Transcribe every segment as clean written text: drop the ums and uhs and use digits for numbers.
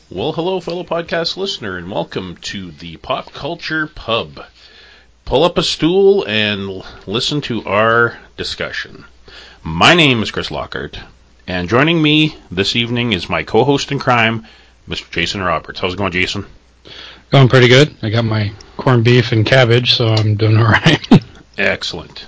Well, hello, fellow podcast listener, and welcome to the Pop Culture Pub. Pull up a stool and listen to our discussion. My name is Chris Lockhart, and joining me this evening is my co-host in crime, Mr. Jason Roberts. How's it going, Jason? Going pretty good. I got my corned beef and cabbage, so I'm doing all right. Excellent.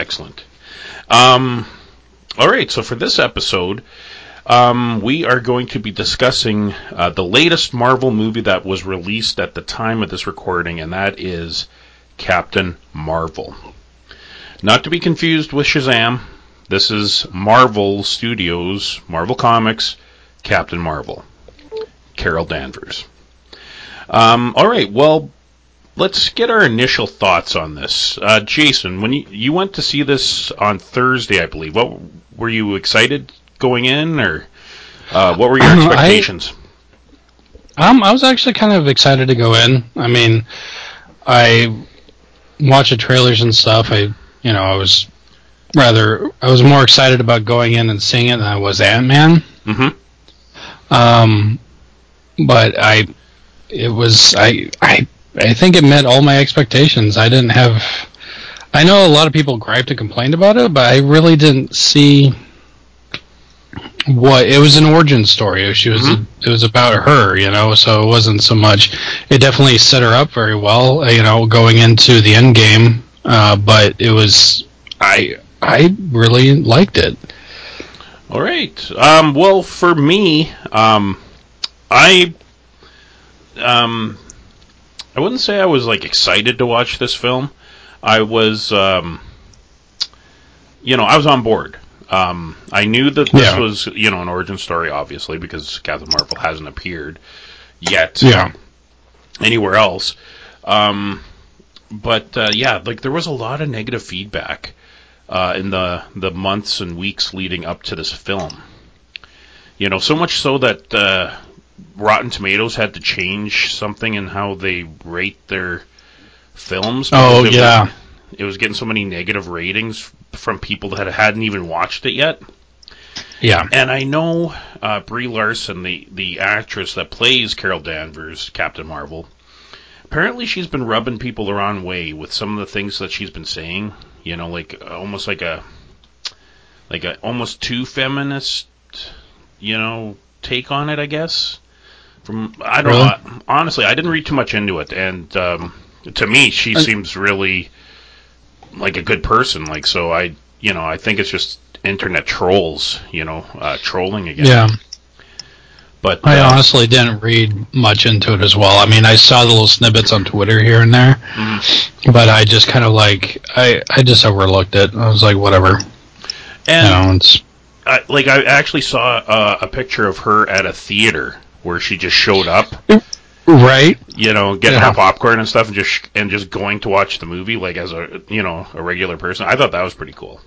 All right, so for this episode, we are going to be discussing the latest Marvel movie that was released at the time of this recording, and that is Captain Marvel. Not to be confused with Shazam. This is Marvel Studios, Marvel Comics, Captain Marvel. Carol Danvers. All right, well, let's get our initial thoughts on this. Jason, when you went to see this on Thursday, I believe, what were you excited going in, or what were your expectations? I was actually kind of excited to go in. I mean, I watched the trailers and stuff. I was more excited about going in and seeing it than I was Ant-Man. Mm-hmm. But I think it met all my expectations. I know a lot of people griped and complained about it, but I really didn't see it was an origin story. It was about her, so it wasn't so much. It definitely set her up very well, going into the end game. But it was, I really liked it. All right. Well, for me, I wouldn't say I was excited to watch this film. I was, I was on board. I knew that this was, an origin story, obviously, because Captain Marvel hasn't appeared yet anywhere else. But there was a lot of negative feedback in the months and weeks leading up to this film. So much so that Rotten Tomatoes had to change something in how they rate their films. Oh, yeah. It was getting so many negative ratings from people that hadn't even watched it yet. Yeah. And I know Brie Larson, the actress that plays Carol Danvers, Captain Marvel, apparently she's been rubbing people the wrong way with some of the things that she's been saying. Almost like a almost too feminist, take on it, I guess. I don't know. Honestly, I didn't read too much into it, and to me, she seems really like a good person. So I think it's just internet trolls, trolling again. Yeah. But I honestly didn't read much into it as well. I mean, I saw the little snippets on Twitter here and there, but I just kind of I just overlooked it. I was like, whatever. And I actually saw a picture of her at a theater where she just showed up, right? Getting her popcorn and stuff, and just going to watch the movie, as a regular person. I thought that was pretty cool.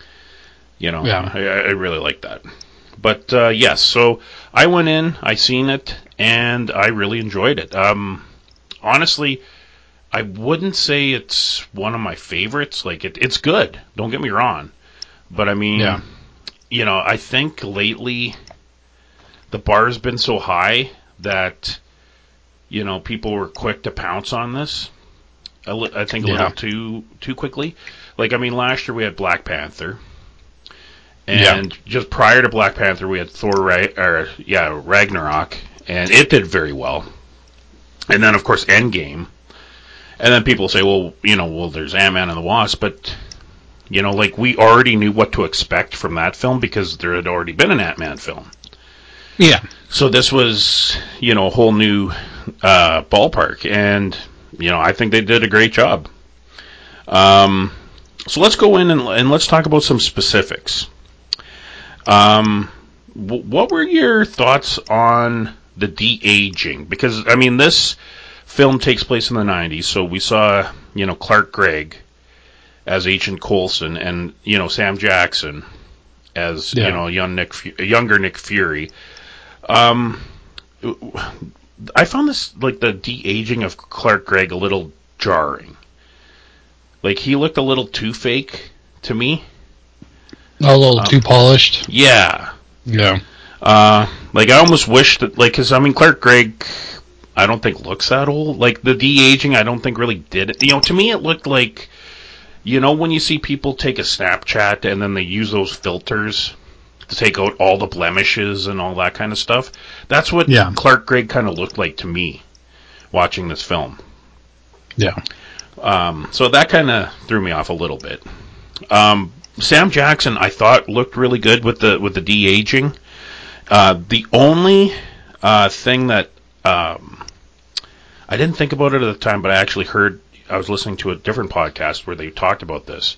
I really liked that. But yes, so I went in, I seen it, and I really enjoyed it. Honestly, I wouldn't say it's one of my favorites. It's good. Don't get me wrong, but I mean, I think lately the bar's been so high that people were quick to pounce on this. I think a little too quickly. Last year we had Black Panther. And just prior to Black Panther, we had Thor, Ragnarok, and it did very well. And then, of course, Endgame. And then people say, well, there's Ant-Man and the Wasp, but, we already knew what to expect from that film because there had already been an Ant-Man film. Yeah. So this was, a whole new ballpark, and, I think they did a great job. So let's go in and let's talk about some specifics. What were your thoughts on the de-aging? Because, this film takes place in the 90s, so we saw, Clark Gregg as Agent Coulson and, Sam Jackson as, younger Nick Fury. I found this, the de-aging of Clark Gregg a little jarring. He looked a little too fake to me. A little too polished. Yeah. Yeah. Like, I almost wish that, like, because, I mean, Clark Gregg, I don't think looks that old. Like, the de-aging, I don't think really did it. You know, to me it looked like, you know, when you see people take a Snapchat and then they use those filters to take out all the blemishes and all that kind of stuff. That's what Clark Gregg kind of looked like to me watching this film. Yeah. So that kind of threw me off a little bit. Sam Jackson, I thought, looked really good with the de-aging. The only thing that I didn't think about it at the time, but I actually heard, I was listening to a different podcast where they talked about this.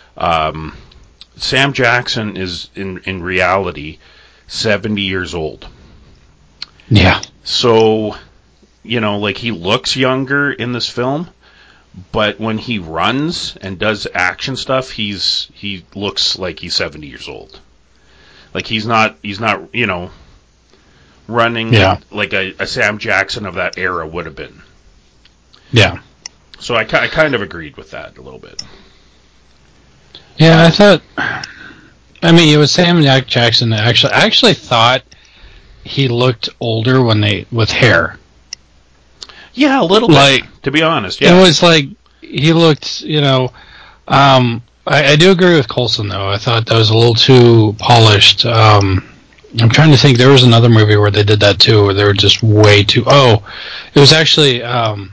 Sam Jackson is, in reality, 70 years old. Yeah. So, you know, like, he looks younger in this film, but when he runs and does action stuff, he looks like he's 70 years old. Like, he's not, you know, running like a Sam Jackson of that era would have been. Yeah. So I kind of agreed with that a little bit. Yeah, I thought, I mean, it was Sam Jackson. I actually thought he looked older with hair. Yeah, a little bit, to be honest. Yeah. It was like, he looked, you know, I do agree with Coulson, though. I thought that was a little too polished. I'm trying to think, there was another movie where they did that, too, where they were just way too, it was actually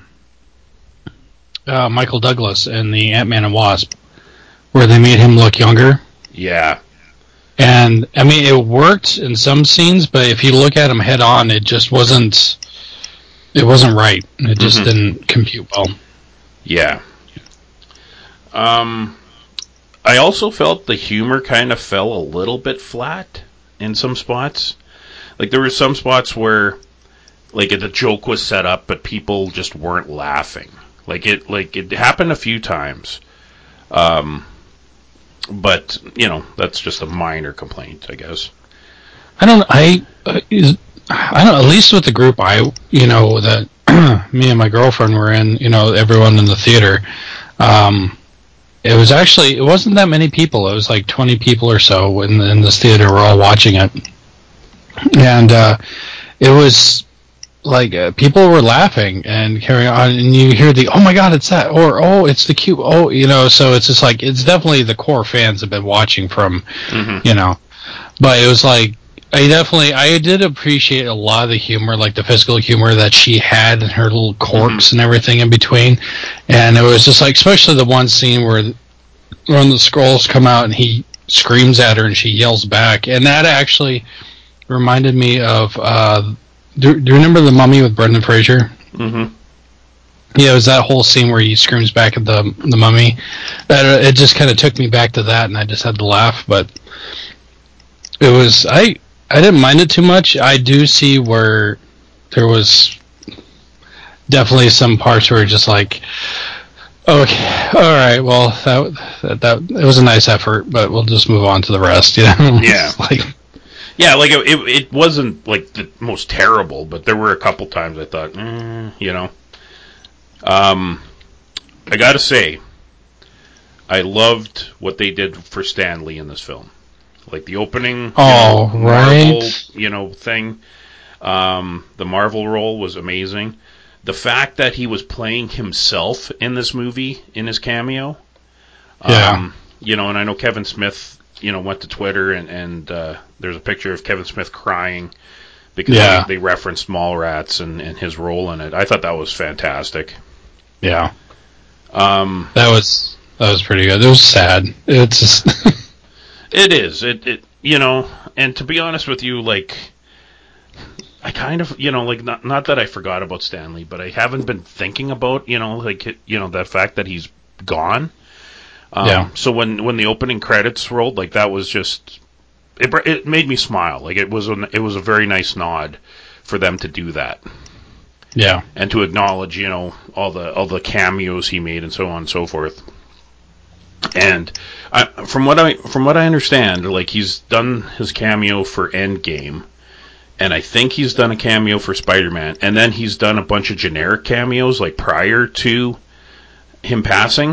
Michael Douglas in the Ant-Man and Wasp, where they made him look younger. Yeah. And, I mean, it worked in some scenes, but if you look at him head on, it just wasn't right. It just didn't compute well. Yeah. I also felt the humor kind of fell a little bit flat in some spots. Like, there were some spots where, like, the joke was set up, but people just weren't laughing. Like, it happened a few times. But, you know, that's just a minor complaint, I guess. I don't know, at least with the group that me and my girlfriend were in, you know, everyone in the theater, it wasn't that many people. It was like 20 people or so in this theater. We're all watching it. And it was like people were laughing and carrying on, and you hear the, oh my god, it's that, or oh, it's the cute, oh, you know, so it's just like, it's definitely the core fans have been watching from, you know, but it was like, I did appreciate a lot of the humor, like the physical humor that she had and her little quirks and everything in between, and it was just like, especially the one scene where when the Skrulls come out and he screams at her and she yells back, and that actually reminded me of, do you remember The Mummy with Brendan Fraser? Mm-hmm. Yeah, it was that whole scene where he screams back at the mummy. That it just kind of took me back to that, and I just had to laugh. But it was I didn't mind it too much. I do see where there was definitely some parts where just like, okay, all right, well that it was a nice effort, but we'll just move on to the rest. You know? Yeah. Yeah, like, it wasn't, like, the most terrible, but there were a couple times I thought, you know. I gotta say, I loved what they did for Stan Lee in this film. Like, the opening, Marvel, you know, thing. The Marvel role was amazing. The fact that he was playing himself in this movie, in his cameo. You know, and I know Kevin Smith, you know, went to Twitter and there's a picture of Kevin Smith crying because they referenced Mallrats and his role in it. I thought that was fantastic. Yeah. That was pretty good. It was sad. It's just It is. It you know, and to be honest with you, like, I kind of, you know, like, not that I forgot about Stan Lee, but I haven't been thinking about, you know, like, you know, the fact that he's gone. So when the opening credits rolled, like, that was just, it made me smile. Like, it was a very nice nod for them to do that. Yeah. And to acknowledge, you know, all the cameos he made and so on and so forth. And from what I understand, like, he's done his cameo for Endgame, and I think he's done a cameo for Spider-Man, and then he's done a bunch of generic cameos, like, prior to him passing.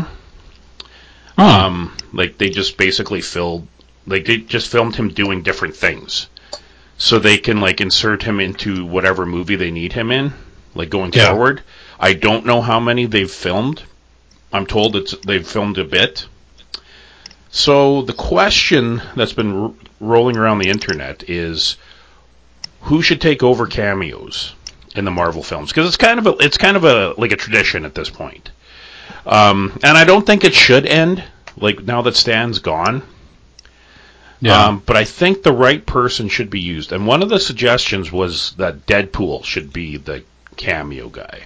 Like, they just basically filmed him doing different things. so they can like insert him into whatever movie they need him in, like going Yeah. forward. I don't know how many they've filmed. I'm told they've filmed a bit. So the question that's been rolling around the internet is who should take over cameos in the Marvel films, because it's kind of a like a tradition at this point. And I don't think it should end like now that Stan's gone. Yeah. But I think the right person should be used. And one of the suggestions was that Deadpool should be the cameo guy.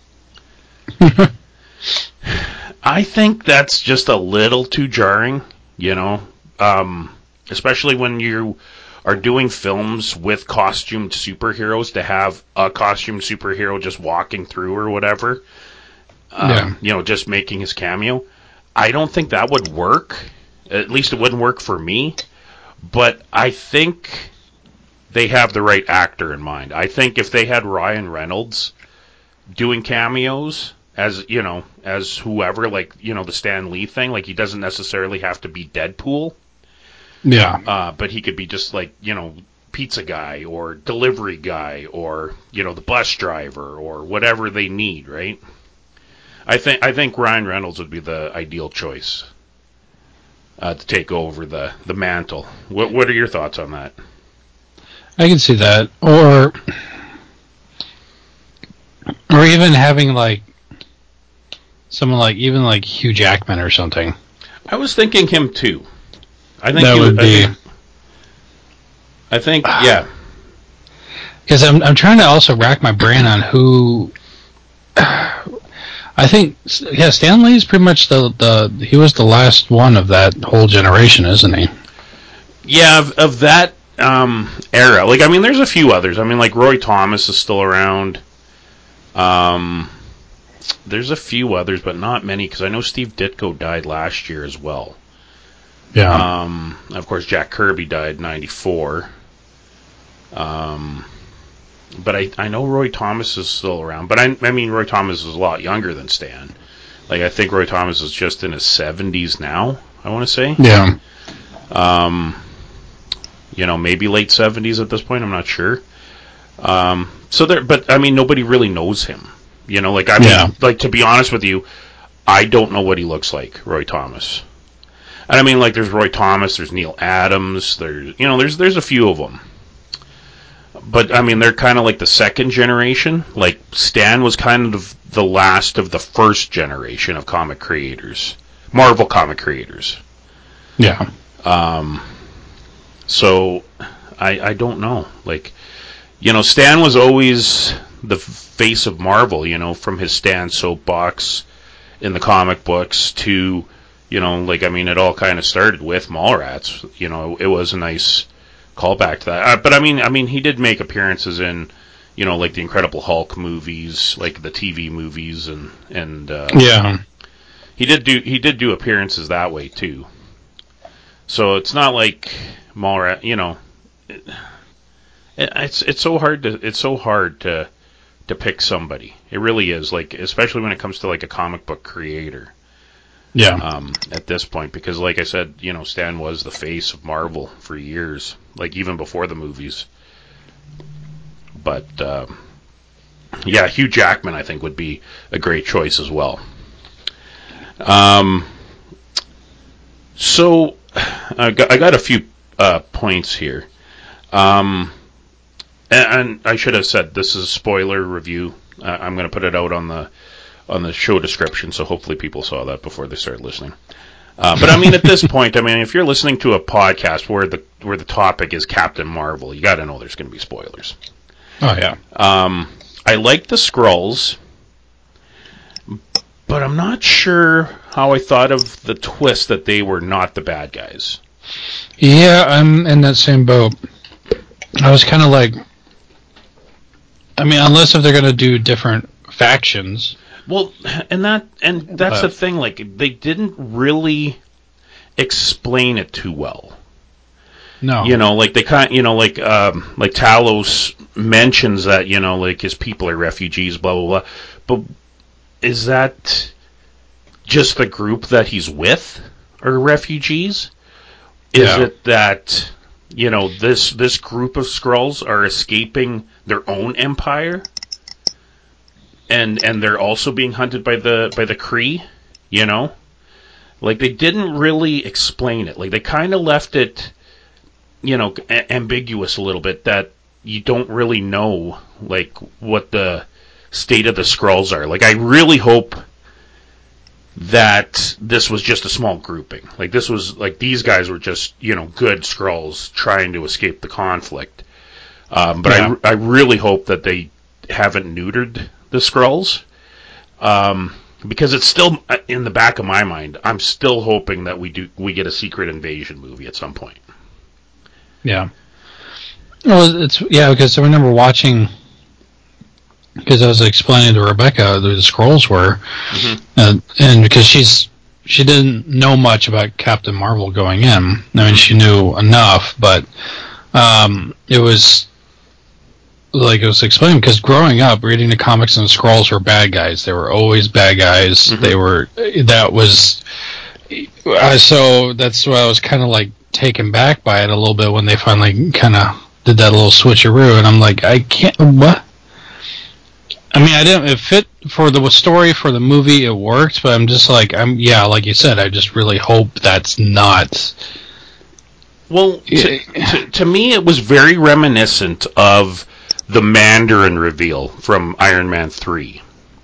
I think that's just a little too jarring, you know, especially when you are doing films with costumed superheroes, to have a costumed superhero just walking through or whatever, you know, just making his cameo. I don't think that would work. At least it wouldn't work for me. But I think they have the right actor in mind. I think if they had Ryan Reynolds doing cameos as, you know, as whoever, like, you know, the Stan Lee thing, like he doesn't necessarily have to be Deadpool. Yeah. But he could be just like, you know, pizza guy or delivery guy or, you know, the bus driver or whatever they need, right? I think Ryan Reynolds would be the ideal choice to take over the mantle. What are your thoughts on that? I can see that. Or even having like someone like even like Hugh Jackman or something. I was thinking him too. I think That he would be. I think yeah. Because I'm trying to also rack my brain on who. I think Stan Lee's pretty much he was the last one of that whole generation, isn't he? Yeah, of that era. Like, I mean, there's a few others. I mean, like Roy Thomas is still around. There's a few others, but not many, because I know Steve Ditko died last year as well. Yeah. Of course, Jack Kirby died in '94. But I know Roy Thomas is still around. But I mean, Roy Thomas is a lot younger than Stan. Like, I think Roy Thomas is just in his 70s now, I want to say. Yeah. You know, maybe late 70s at this point, I'm not sure. So there, but I mean, nobody really knows him. You know, like, I mean, like, to be honest with you, I don't know what he looks like, Roy Thomas. And I mean, like, there's Roy Thomas, there's Neil Adams, there's a few of them. But I mean, they're kind of like the second generation. Like, Stan was kind of the last of the first generation of comic creators, Marvel comic creators. Yeah. So I don't know. Like, you know, Stan was always the face of Marvel, you know, from his Stan soapbox in the comic books to, you know, like, I mean, it all kind of started with Mallrats. You know, it was a nice callback to that. But I mean, he did make appearances in, you know, like the Incredible Hulk movies, like the TV movies, and yeah. he did do appearances that way too. So it's not like Mallrats, you know. It's so hard to pick somebody. It really is, like, especially when it comes to like a comic book creator. Yeah. At this point, because like I said, you know, Stan was the face of Marvel for years, like even before the movies. But yeah, Hugh Jackman I think would be a great choice as well. So I got a few points here. And I should have said this is a spoiler review. I'm going to put it out on the show description, so hopefully people saw that before they started listening. But I mean, at this point, I mean, if you're listening to a podcast where the topic is Captain Marvel, you got to know there's going to be spoilers. Oh yeah. I like the Skrulls, but I'm not sure how I thought of the twist that they were not the bad guys. Yeah, I'm in that same boat. I was kind of like, I mean, unless if they're going to do different factions. Well, and that's the thing. Like, they didn't really explain it too well. No. You know, like they kind, you know, like Talos mentions that, you know, like his people are refugees, blah blah blah. But is that just the group that he's with are refugees? Is it that this group of Skrulls are escaping their own empire, and they're also being hunted by the Kree. Like, they didn't really explain it. Like, they kind of left it, ambiguous a little bit, that you don't really know, like, what the state of the Skrulls are. Like, I really hope that this was just a small grouping. Like, this was, like, these guys were just, good Skrulls trying to escape the conflict. But yeah. I really hope that they haven't neutered the Skrulls. Because it's still in the back of my mind. I'm still hoping that we get a Secret Invasion movie at some point. Yeah. Well, because I remember watching, because I was explaining to Rebecca who the Skrulls were, and because she didn't know much about Captain Marvel going in. I mean, she knew enough, but it was. Like it was explained, because growing up reading the comics, and the Skrulls were bad guys. They were always bad guys. So that's why I was kind of like taken back by it a little bit when they finally kind of did that little switcheroo, and I'm like, I can't. What? I mean, I didn't. It fit for the story for the movie. It worked, but I'm just like, like you said, I just really hope that's not. Well, to me, it was very reminiscent of the Mandarin reveal from Iron Man 3.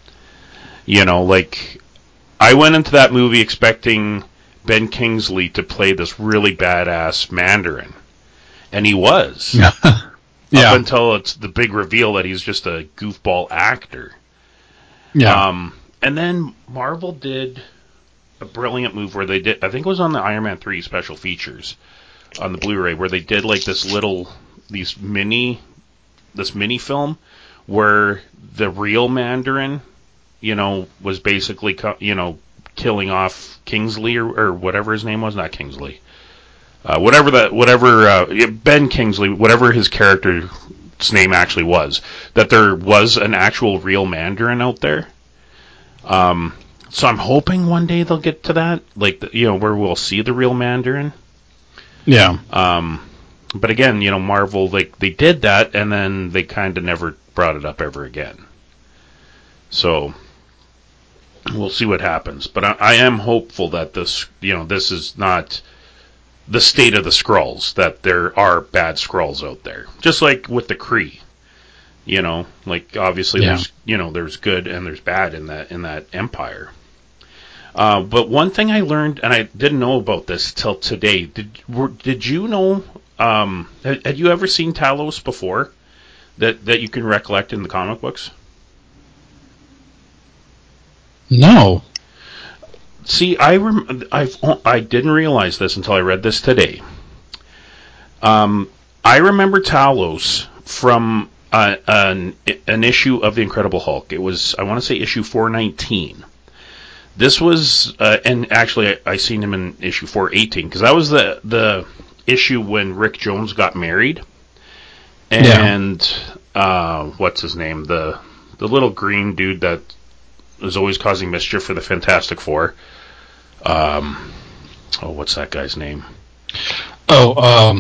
Like, I went into that movie expecting Ben Kingsley to play this really badass Mandarin. And he was. Yeah. Up until it's the big reveal that he's just a goofball actor. Yeah. And then Marvel did a brilliant move where they did, I think it was on the Iron Man 3 special features on the Blu-ray, where they did like this mini film where the real Mandarin, was basically, killing off Kingsley or whatever his name was, not Kingsley. Ben Kingsley, whatever his character's name actually was, that there was an actual real Mandarin out there. So I'm hoping one day they'll get to that, like, where we'll see the real Mandarin. Yeah. But again, Marvel, like, they did that, and then they kind of never brought it up ever again. So we'll see what happens. But I am hopeful that this is not the state of the Skrulls, that there are bad Skrulls out there. Just like with the Kree. Like, obviously there's good and there's bad in that empire. But one thing I learned, and I didn't know about this till today, did you know, had you ever seen Talos before that you can recollect in the comic books? No. See, I didn't realize this until I read this today. I remember Talos from an issue of the Incredible Hulk. It was, I want to say, issue 419. This was, and actually I seen him in issue 418, because that was the issue when Rick Jones got married, and what's his name, the little green dude that was always causing mischief for the Fantastic Four. What's that guy's name? Oh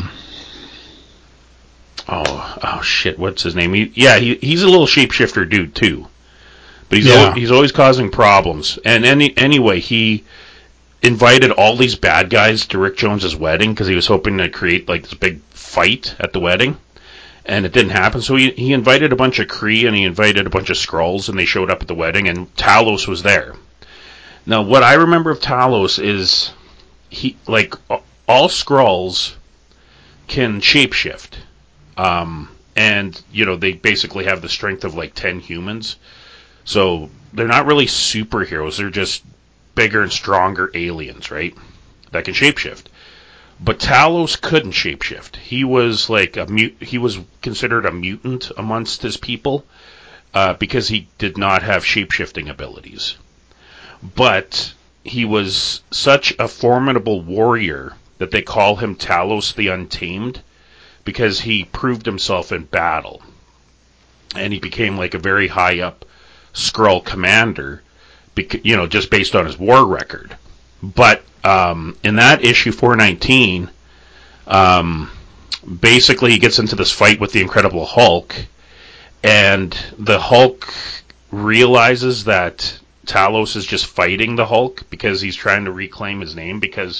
shit, what's his name? He's a little shapeshifter dude too. But he's always causing problems. And anyway, he invited all these bad guys to Rick Jones's wedding because he was hoping to create like this big fight at the wedding. And it didn't happen. So he invited a bunch of Kree and he invited a bunch of Skrulls, and they showed up at the wedding, and Talos was there. Now, what I remember of Talos is all Skrulls can shapeshift. And they basically have the strength of like 10 humans. So they're not really superheroes. They're just bigger and stronger aliens, right? That can shapeshift. But Talos couldn't shapeshift. He was like he was considered a mutant amongst his people because he did not have shapeshifting abilities. But he was such a formidable warrior that they call him Talos the Untamed, because he proved himself in battle. And he became like a very high up Skrull commander, just based on his war record. But in that issue 419, basically he gets into this fight with the Incredible Hulk, and the Hulk realizes that Talos is just fighting the Hulk because he's trying to reclaim his name. Because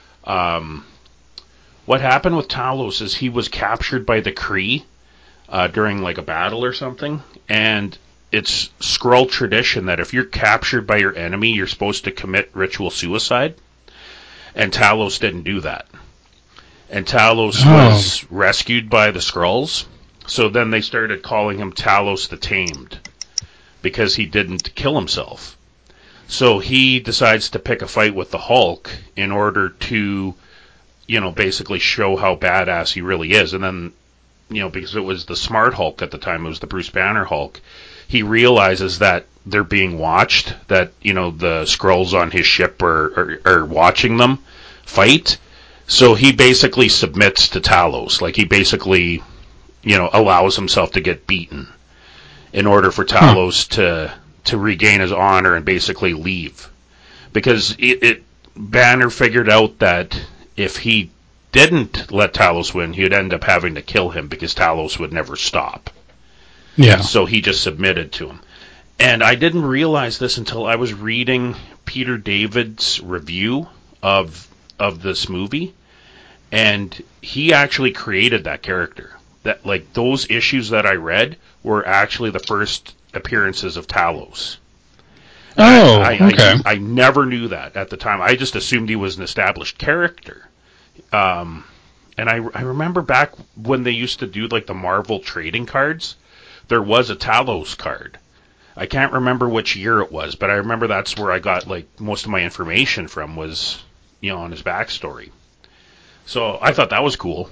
what happened with Talos is he was captured by the Kree during like a battle or something, and it's Skrull tradition that if you're captured by your enemy, you're supposed to commit ritual suicide, and Talos didn't do that. And Talos was rescued by the Skrulls, so then they started calling him Talos the Tamed, because he didn't kill himself. So he decides to pick a fight with the Hulk in order to, basically show how badass he really is. And then, because it was the smart Hulk at the time, it was the Bruce Banner Hulk, he realizes that they're being watched, that, the Skrulls on his ship are watching them fight. So he basically submits to Talos. Like, he basically, allows himself to get beaten in order for Talos to regain his honor and basically leave. Because Banner figured out that if he didn't let Talos win, he'd end up having to kill him because Talos would never stop. Yeah. So he just submitted to him. And I didn't realize this until I was reading Peter David's review of this movie, and he actually created that character. That, like, those issues that I read were actually the first appearances of Talos. Okay. I never knew that at the time. I just assumed he was an established character. And I remember back when they used to do, like, the Marvel trading cards, there was a Talos card. I can't remember which year it was, but I remember that's where I got, like, most of my information from was, on his backstory. So I thought that was cool.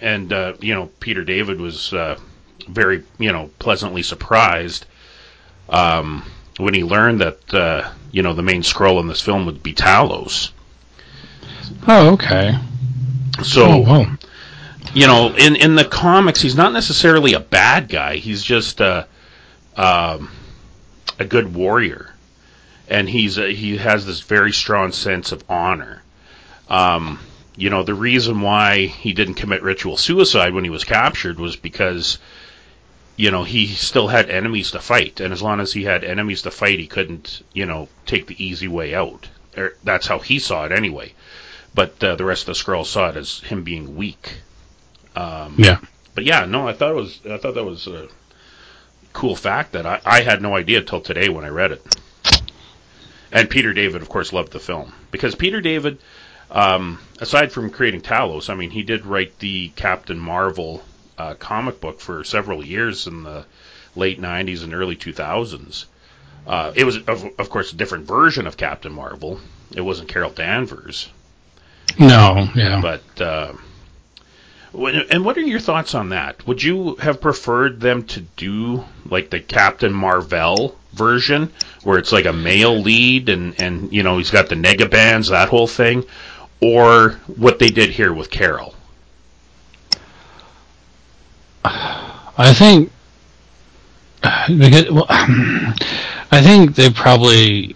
Peter David was very, pleasantly surprised when he learned that, the main Skrull in this film would be Talos. Oh, okay. So, in the comics, he's not necessarily a bad guy. He's just a good warrior, and he has this very strong sense of honor. The reason why he didn't commit ritual suicide when he was captured was because, he still had enemies to fight. And as long as he had enemies to fight, he couldn't, take the easy way out. That's how he saw it anyway. But the rest of the Skrulls saw it as him being weak. Yeah. But yeah, no, I thought that was a cool fact that I had no idea till today when I read it. And Peter David, of course, loved the film. Because Peter David, aside from creating Talos, I mean, he did write the Captain Marvel comic book for several years in the late 90s and early 2000s. It was, of course, a different version of Captain Marvel. It wasn't Carol Danvers. No, yeah. But, and what are your thoughts on that? Would you have preferred them to do, like, the Captain Marvel version, where it's like a male lead and he's got the negabands, that whole thing, or what they did here with Carol? I think they probably,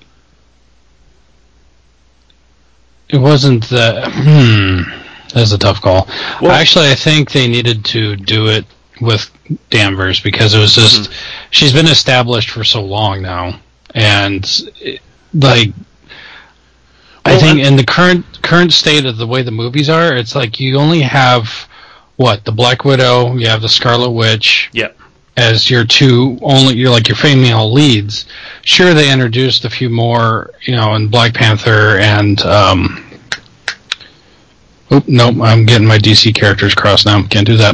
it wasn't that. That's a tough call. Well, actually, I think they needed to do it with Danvers because it was just she's been established for so long now, and I think in the current state of the way the movies are, it's like you only have the Black Widow, you have the Scarlet Witch, as your your female leads. Sure, they introduced a few more, in Black Panther and. Nope, I'm getting my DC characters crossed now. Can't do that.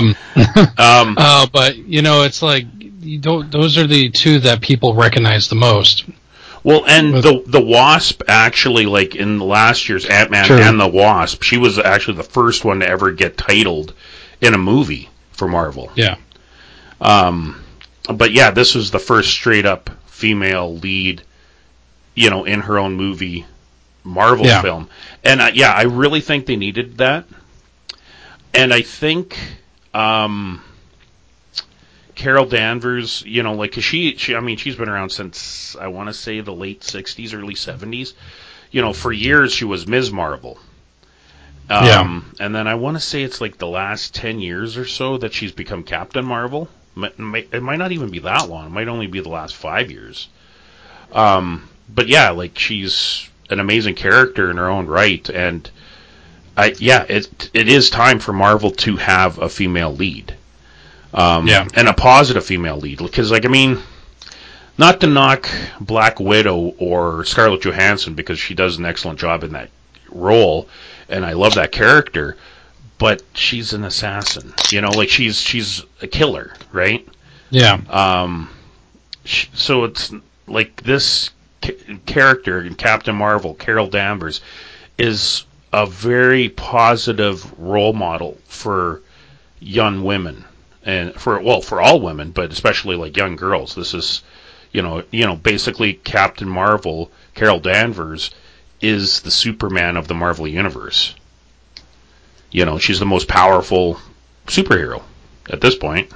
But it's like those are the two that people recognize the most. Well, and the Wasp actually, like in last year's Ant-Man and the Wasp, she was actually the first one to ever get titled in a movie for Marvel. Yeah. But yeah, this was the first straight up female lead, in her own movie. Marvel film. And I really think they needed that. And I think Carol Danvers, cause she's been around since, I want to say, the late 60s, early 70s. For years she was Ms. Marvel. And then I want to say it's like the last 10 years or so that she's become Captain Marvel. It might not even be that long. It might only be the last 5 years. But yeah, like she's an amazing character in her own right, and it is time for Marvel to have a female lead, and a positive female lead. Because like I mean, not to knock Black Widow or Scarlett Johansson because she does an excellent job in that role, and I love that character, but she's an assassin. You know, like she's a killer, right? Yeah. So it's like this character in Captain Marvel, Carol Danvers, is a very positive role model for young women, and for all women, but especially like young girls. This is, basically Captain Marvel, Carol Danvers, is the Superman of the Marvel Universe. You know, she's the most powerful superhero at this point.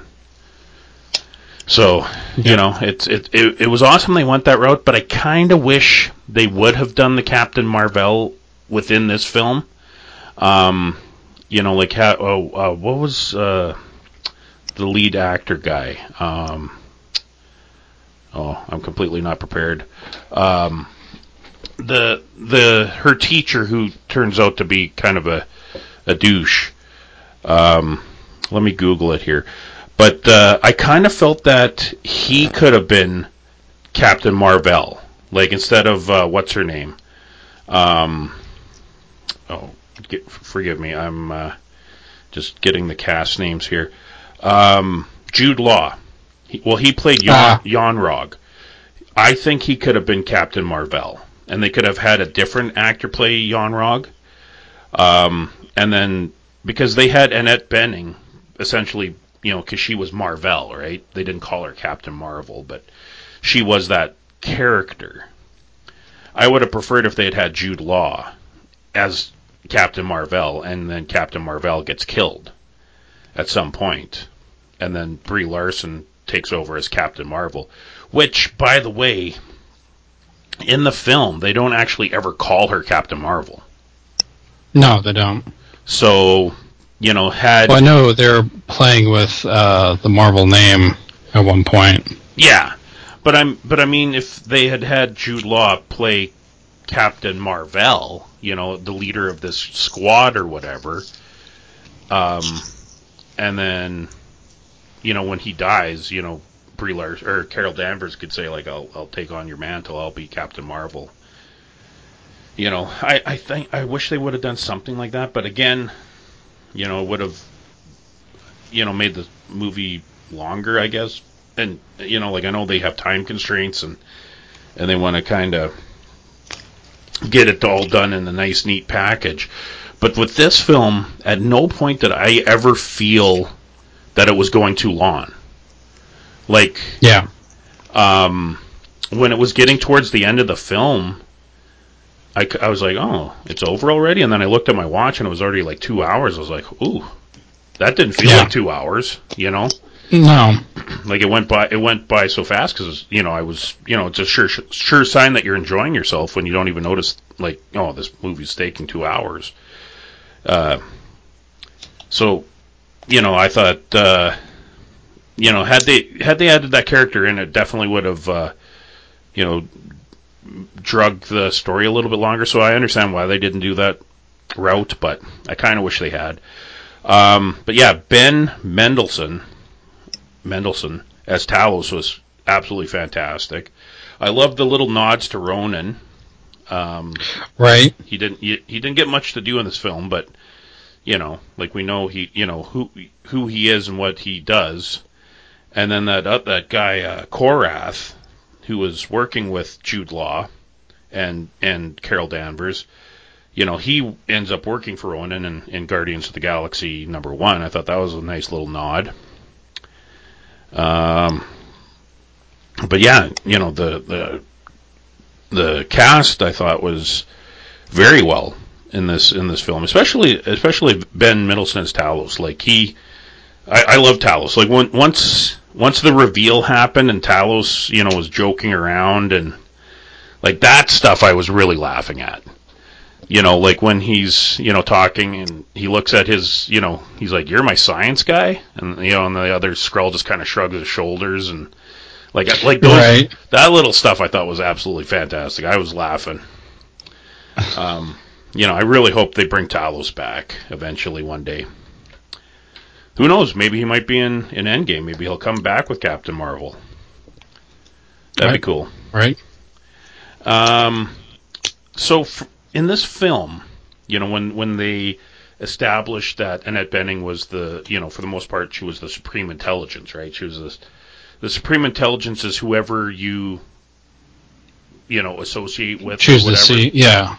So, it was awesome they went that route, but I kind of wish they would have done the Captain Marvel within this film. What was the lead actor guy? I'm completely not prepared. Her teacher, who turns out to be kind of a douche. Let me Google it here. But I kind of felt that he could have been Captain Marvel, like instead of what's her name. Forgive me, I'm just getting the cast names here. Jude Law. He played Yon-Rogg. I think he could have been Captain Marvel, and they could have had a different actor play Yon-Rogg. And then because they had Annette Bening, essentially, because she was Marvel, right? They didn't call her Captain Marvel, but she was that character. I would have preferred if they had Jude Law as Captain Marvel, and then Captain Marvel gets killed at some point, and then Brie Larson takes over as Captain Marvel. Which, by the way, in the film, they don't actually ever call her Captain Marvel. No, they don't. So, Well, I know they're playing with the Marvel name at one point. Yeah, but I mean, if they had Jude Law play Captain Marvel, the leader of this squad or whatever, and then, when he dies, Brie Larson or Carol Danvers could say like, "I'll take on your mantle. I'll be Captain Marvel." I wish they would have done something like that, but again, it would have, made the movie longer, I guess. And, I know they have time constraints and they want to kind of get it all done in a nice, neat package. But with this film, at no point did I ever feel that it was going too long. Like, yeah. When it was getting towards the end of the film, I was like, oh, it's over already? And then I looked at my watch and it was already like 2 hours. I was like, ooh, that didn't feel like 2 hours, No. Like it went by so fast because, it's a sure sign that you're enjoying yourself when you don't even notice, like, oh, this movie's taking 2 hours. So, I thought, had they added that character in, it definitely would have, drug the story a little bit longer. So I understand why they didn't do that route, but I kind of wish they had. But yeah, Ben Mendelsohn as Talos was absolutely fantastic. I love the little nods to Ronan. Right. He didn't get much to do in this film, but like we know who he is and what he does. And then that guy Korath, who was working with Jude Law and Carol Danvers, he ends up working for Ronan in Guardians of the Galaxy #1. I thought that was a nice little nod. But yeah, the cast I thought was very well in this film, especially Ben Mendelsohn as Talos. Like I love Talos. Like once the reveal happened and Talos, was joking around and like that stuff, I was really laughing at. Like when he's, talking and he looks at his, he's like, "You're my science guy," and and the other Skrull just kind of shrugs his shoulders and like those Right. that little stuff I thought was absolutely fantastic. I was laughing. I really hope they bring Talos back eventually one day. Who knows? Maybe he might be in Endgame. Maybe he'll come back with Captain Marvel. That'd be cool. Right. So in this film, when they established that Annette Bening was for the most part, she was the Supreme Intelligence, right? She was the Supreme Intelligence is whoever you associate with, choose to see. Yeah.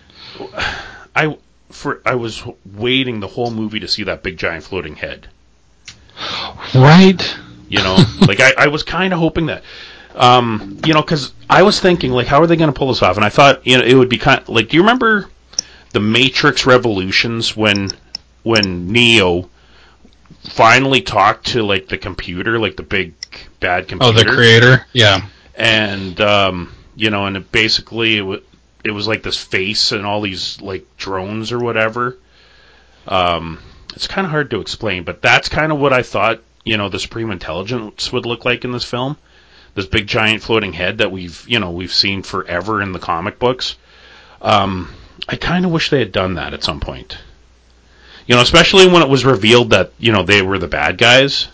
I was waiting the whole movie to see that big giant floating head. Right. I was kind of hoping that. Because I was thinking, how are they going to pull this off? And I thought, it would be kind of, do you remember the Matrix Revolutions when Neo finally talked to, the computer, the big bad computer? Oh, the creator? Yeah. And, and it was like this face and all these, drones or whatever. It's kind of hard to explain, but that's kind of what I thought, the Supreme Intelligence would look like in this film. This big giant floating head that we've seen forever in the comic books. I kind of wish they had done that at some point. Especially when it was revealed that they were the bad guys.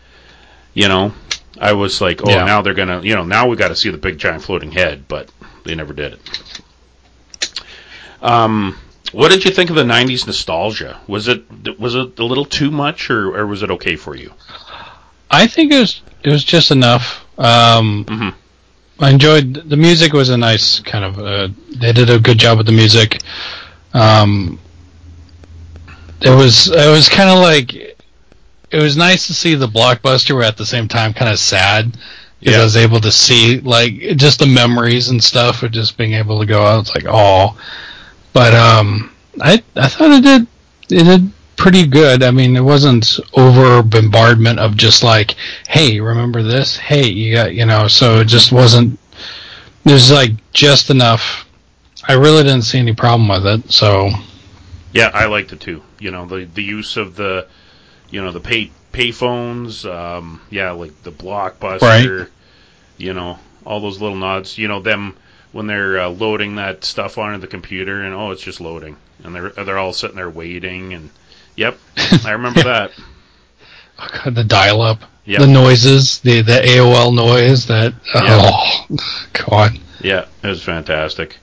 I was like, oh, now they're gonna, now we got to see the big giant floating head, but they never did it. What did you think of the '90s nostalgia? Was it a little too much, or was it okay for you? I think it was just enough. Mm-hmm. I enjoyed the music. Was a nice kind of. They did a good job with the music. It was kind of like it was nice to see the blockbuster, but at the same time kind of sad because I was able to see just the memories and stuff of just being able to go out. It's like, oh, but I thought it did pretty good. I mean, it wasn't over bombardment of just hey, remember this? Hey, you got, so it just wasn't. There's just enough. I really didn't see any problem with it. So yeah, I liked it too. The use of the the payphones, the Blockbuster, right. All those little nods. Them when they're loading that stuff onto the computer, and it's just loading, and they're all sitting there waiting, and yep, I remember that. Oh God, the dial-up, yep. The noises, the AOL noise. That oh God. Yeah, it was fantastic.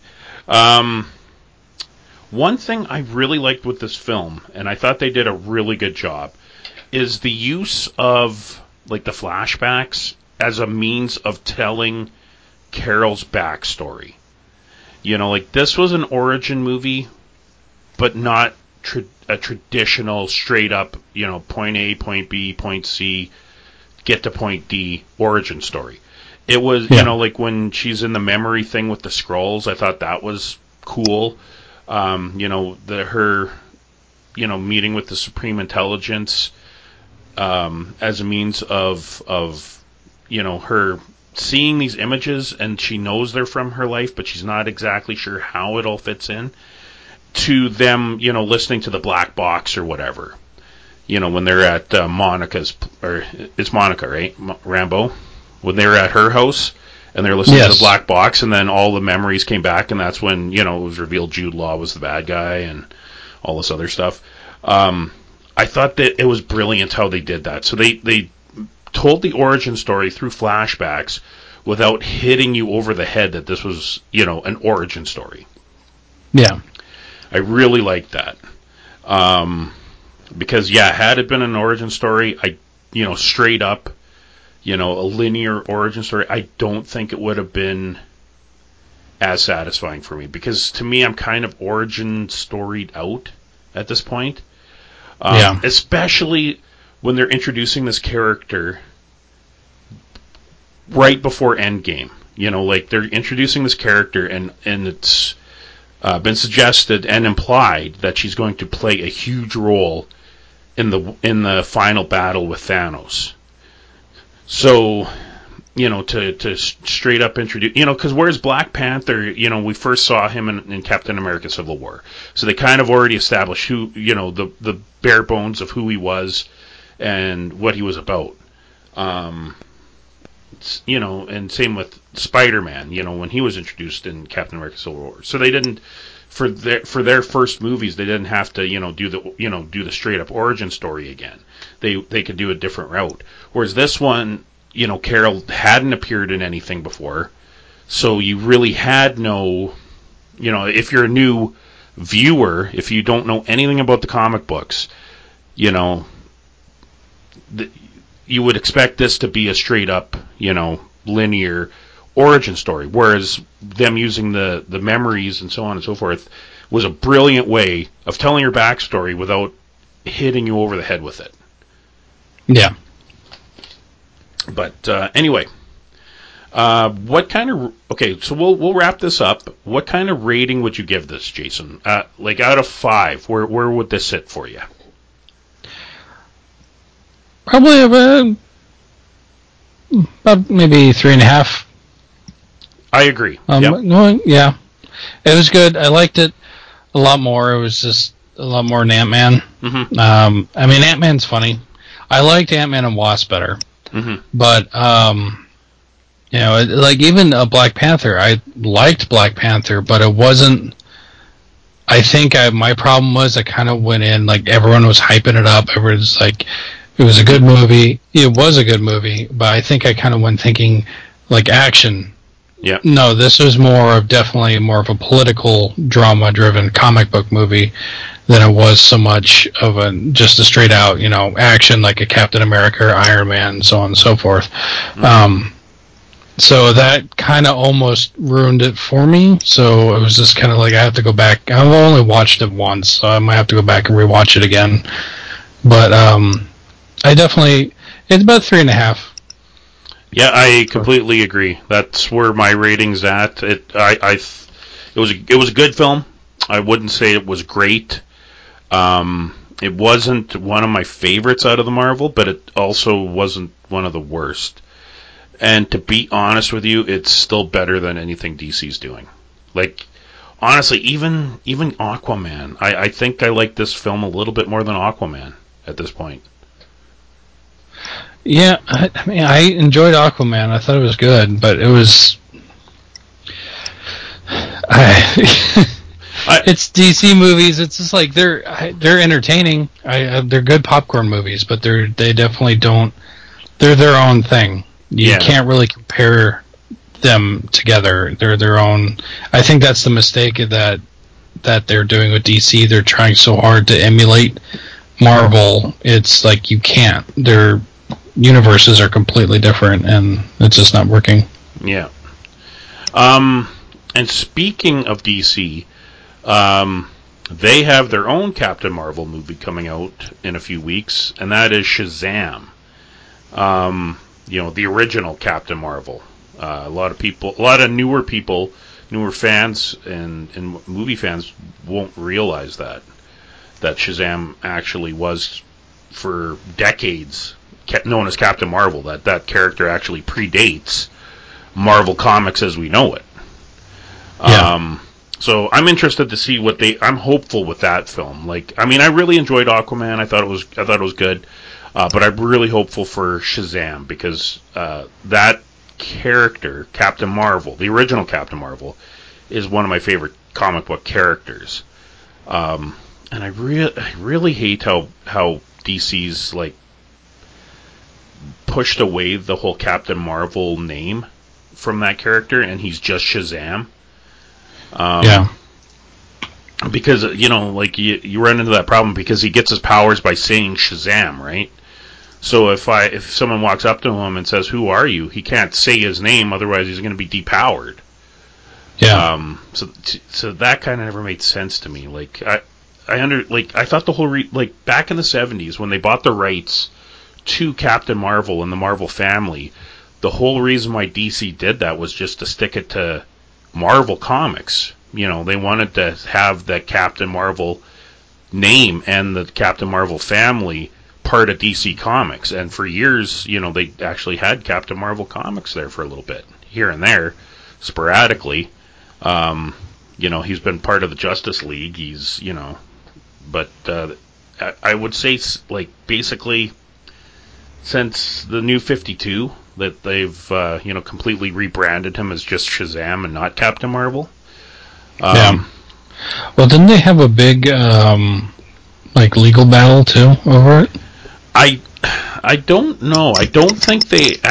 One thing I really liked with this film, and I thought they did a really good job, is the use of the flashbacks as a means of telling Carol's backstory. This was an origin movie, but not a traditional straight up, point A, point B, point C, get to point D origin story. It was, when she's in the memory thing with the Skrulls, I thought that was cool. Her meeting with the Supreme Intelligence as a means of her seeing these images, and she knows they're from her life, but she's not exactly sure how it all fits in. To them, listening to the black box or whatever. When they're at Monica's, or it's Monica, right? Rambeau? When they were at her house, and they're listening to the black box, and then all the memories came back, and that's when, it was revealed Jude Law was the bad guy, and all this other stuff. I thought that it was brilliant how they did that. So they told the origin story through flashbacks without hitting you over the head that this was, an origin story. Yeah. I really liked that. Because, had it been an origin story, straight up, a linear origin story, I don't think it would have been as satisfying for me. Because to me, I'm kind of origin storied out at this point. Especially when they're introducing this character right before Endgame. They're introducing this character, and it's been suggested and implied that she's going to play a huge role in the final battle with Thanos. So, to straight up introduce, because whereas Black Panther, we first saw him in Captain America Civil War. So they kind of already established who, the bare bones of who he was and what he was about. And same with Spider-Man, when he was introduced in Captain America Civil War. So they didn't, for their first movies, they didn't have to, do the straight up origin story again. They could do a different route. Whereas this one, Carol hadn't appeared in anything before, so you really had no, if you're a new viewer, if you don't know anything about the comic books, you would expect this to be a straight up, linear origin story, whereas them using the memories and so on and so forth was a brilliant way of telling your backstory without hitting you over the head with it. Yeah. But anyway, what kind of... Okay, so we'll wrap this up. What kind of rating would you give this, Jason? Like out of 5, where would this sit for you? Probably about maybe 3.5. I agree. Yep. No, yeah, it was good. I liked it a lot more. It was just a lot more than Ant-Man. Mm-hmm. I mean, Ant-Man's funny. I liked Ant-Man and Wasp better. Mm-hmm. But, like even Black Panther, I liked Black Panther, but it wasn't... I think my problem was I kind of went in, like, everyone was hyping it up. Everyone's like, it was a good movie. It was a good movie, but I think I kind of went thinking, like, action. Yeah. No, this was definitely more of a political drama-driven comic book movie than it was so much of just a straight-out, action like a Captain America or Iron Man, so on and so forth. Mm-hmm. So that kind of almost ruined it for me. So it was just kind of like I have to go back. I've only watched it once, so I might have to go back and rewatch it again. But I definitely... It's about 3.5. Yeah, I completely agree. That's where my rating's at. It was a good film. I wouldn't say it was great. It wasn't one of my favorites out of the Marvel, but it also wasn't one of the worst. And to be honest with you, it's still better than anything DC's doing. Like, honestly, even Aquaman. I think I like this film a little bit more than Aquaman at this point. Yeah, I mean, I enjoyed Aquaman. I thought it was good, but it was... it's DC movies. It's just like they're entertaining. They're good popcorn movies, but they definitely don't... They're their own thing. You can't really compare them together. They're their own... I think that's the mistake that they're doing with DC. They're trying so hard to emulate Marvel. It's like you can't. Their universes are completely different, and it's just not working. Yeah. And speaking of DC, they have their own Captain Marvel movie coming out in a few weeks, and that is Shazam. The original Captain Marvel. A lot of newer fans and movie fans won't realize that Shazam actually was for decades known as Captain Marvel. That character actually predates Marvel Comics as we know it. Yeah. So I'm interested to see I'm hopeful with that film. Like, I mean, I really enjoyed Aquaman. I thought it was good. But I'm really hopeful for Shazam because that character, Captain Marvel, the original Captain Marvel, is one of my favorite comic book characters. And I really hate how DC's like pushed away the whole Captain Marvel name from that character, and he's just Shazam. Yeah. Because, like you run into that problem because he gets his powers by saying Shazam, right? So if someone walks up to him and says, "Who are you?" he can't say his name, otherwise he's going to be depowered. Yeah. So that kind of never made sense to me. Like I thought the whole back in the 70s when they bought the rights to Captain Marvel and the Marvel family, the whole reason why DC did that was just to stick it to Marvel Comics. They wanted to have the Captain Marvel name and the Captain Marvel family part of DC Comics, and for years, they actually had Captain Marvel comics there for a little bit, here and there, sporadically. He's been part of the Justice League. But I would say, like, basically, since the New 52, that they've, completely rebranded him as just Shazam and not Captain Marvel. Yeah. Well, didn't they have a big, legal battle, too, over it? I don't know. I don't think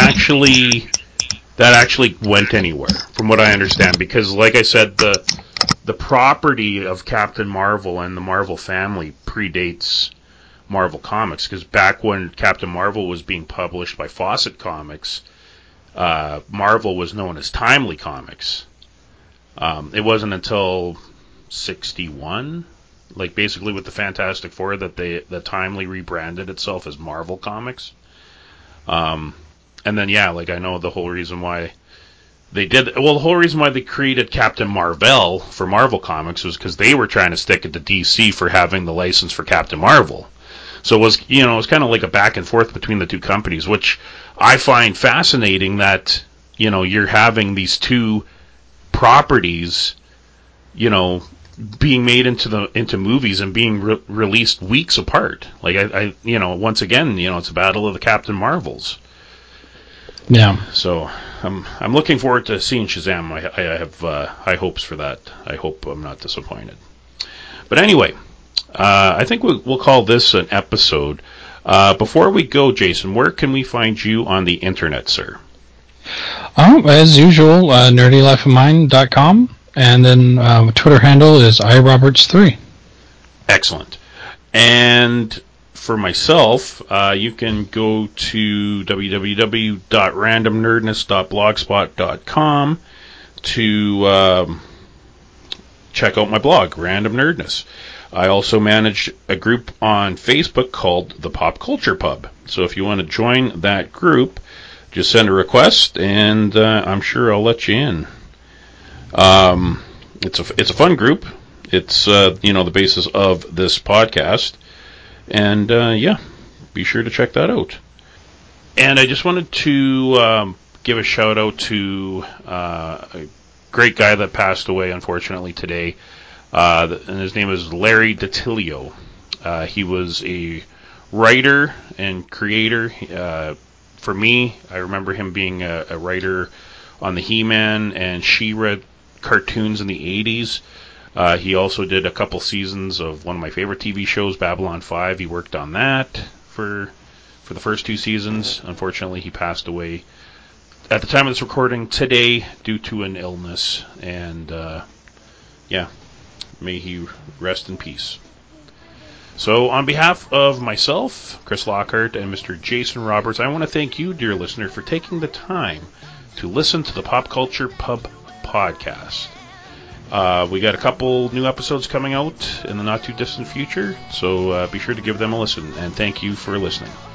that actually went anywhere, from what I understand, because, like I said, the property of Captain Marvel and the Marvel family predates Marvel Comics, because back when Captain Marvel was being published by Fawcett Comics, Marvel was known as Timely Comics. It wasn't until 61, like basically with the Fantastic Four, that Timely rebranded itself as Marvel Comics. And then, I know the whole reason why the whole reason why they created Captain Marvel for Marvel Comics was because they were trying to stick it to DC for having the license for Captain Marvel. So it was kind of like a back and forth between the two companies, which I find fascinating that, you're having these two properties, being made into movies and being released weeks apart. Like, I once again, it's a battle of the Captain Marvels. Yeah. So I'm looking forward to seeing Shazam. I have high hopes for that. I hope I'm not disappointed. But anyway, I think we'll call this an episode. Before we go, Jason, where can we find you on the internet, sir? As usual, nerdylifeofmine.com, and then Twitter handle is iRoberts3. Excellent. And for myself, you can go to www.randomnerdness.blogspot.com to check out my blog, Random Nerdness. I also manage a group on Facebook called the Pop Culture Pub. So if you want to join that group, just send a request, and I'm sure I'll let you in. It's a fun group. It's the basis of this podcast. And, be sure to check that out. And I just wanted to give a shout out to a great guy that passed away, unfortunately, today. And his name is Larry DiTilio. He was a writer and creator. For me, I remember him being a writer on the He-Man and She-Ra cartoons in the 80s. He also did a couple seasons of one of my favorite TV shows, Babylon 5. He worked on that for the first 2 seasons. Unfortunately, he passed away at the time of this recording today due to an illness. And, may he rest in peace. So, on behalf of myself, Chris Lockhart, and Mr. Jason Roberts, I want to thank you, dear listener, for taking the time to listen to the Pop Culture Pub podcast. We got a couple new episodes coming out in the not-too-distant future, so be sure to give them a listen, and thank you for listening.